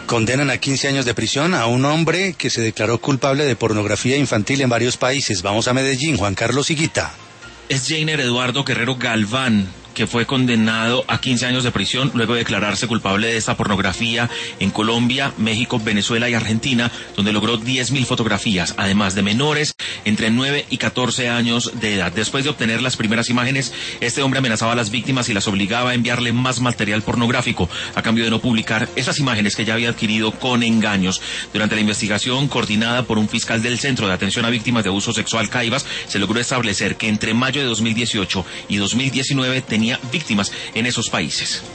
Condenan a 15 años de prisión a un hombre que se declaró culpable de pornografía infantil en varios países. Vamos a Medellín, Juan Carlos Higuita. Es Jainer Eduardo Guerrero Galván, que fue condenado a 15 años de prisión luego de declararse culpable de esta pornografía en Colombia, México, Venezuela y Argentina, donde logró 10.000 fotografías, además de menores entre 9 y 14 años de edad. Después de obtener las primeras imágenes, este hombre amenazaba a las víctimas y las obligaba a enviarle más material pornográfico a cambio de no publicar esas imágenes que ya había adquirido con engaños. Durante la investigación coordinada por un fiscal del Centro de Atención a Víctimas de Abuso Sexual Caivas, se logró establecer que entre mayo de 2018 y 2019 tenía víctimas en esos países.